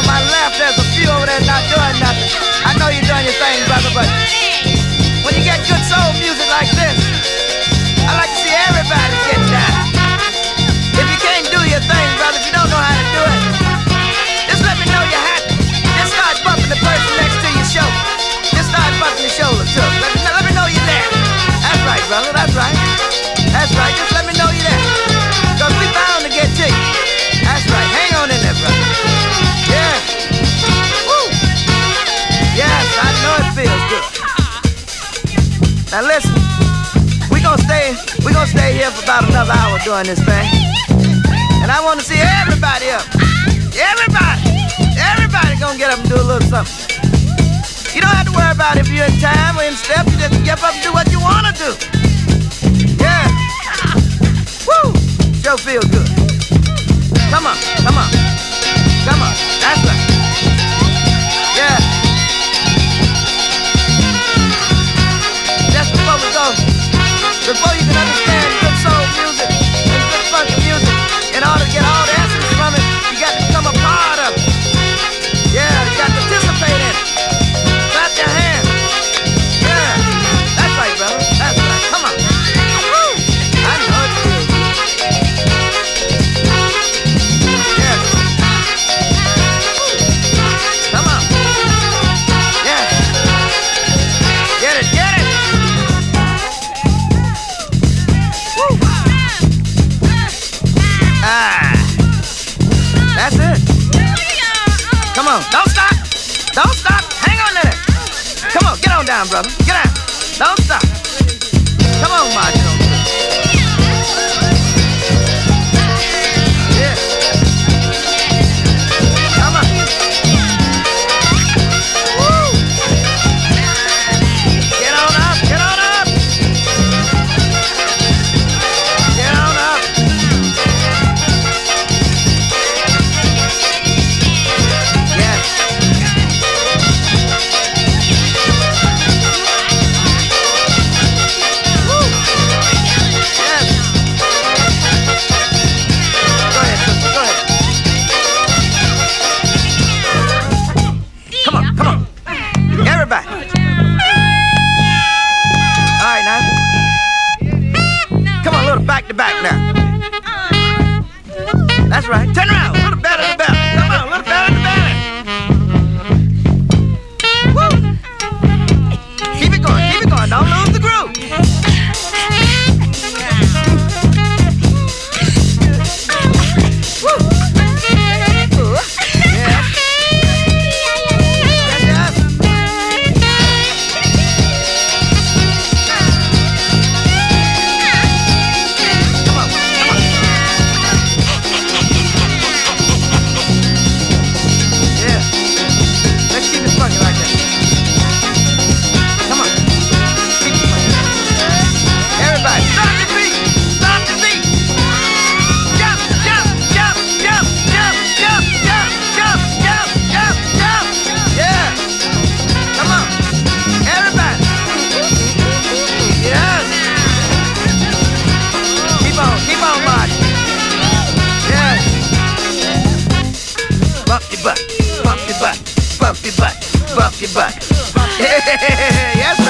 On my left, there's a few over there not doing nothing. I know you're doing your thing, brother, but when you get good soul music like this, I like to see everybody get down. If you can't do your thing, brother, if you don't know how to do it, just let me know you're happy. Just start bumping the person next to your shoulder. Just start bumping the shoulder too. Let me know you're there. That's right, brother, that's right. That's right, just let me know you're there. Cause we bound to get to you. That's right, hang on in there, brother. Yeah. Woo. Yes, I know it feels good. Now listen, we gonna stay here for about another hour doing this thing. And I wanna see everybody up. Everybody gonna get up and do a little something. You don't have to worry about if you're in time or in step, you just get up and do what you wanna do. Yeah. Woo! Sure feels good. Come on. That's right. Yeah. Just before you can understand good soul music and good funky music, in order to get all the essence from it, you got to become a part of it. Yeah, you got to participate in it. Clap your hands. Yeah. That's right, brother. That's right. Come on. Woo! I know it feels good. Yes. Come on. Yes. Get it. Woo. That's it. Come on. Don't stop. Hang on there. Come on. Get on down, brother. Get down. Don't stop. Come on, March. Yeah. Come on. Woo. Get on up. Get on up. Yes. Woo. Yes. Go ahead, sister. Go ahead. Come on. Everybody. All right, now. Come on, a little back to back now. That's right. Turn around. A little better than better. Come on, a little better than better. Woo. Keep it going. Don't lose the groove. Woo. Yeah. Yes. Come on. Yeah. Let's keep it funky like that. Come on. Keep it funky. Everybody, stop the beat. Jump. Yeah. Come on. Everybody. Yes. Keep on marching. Yes. Bump your butt. Yes.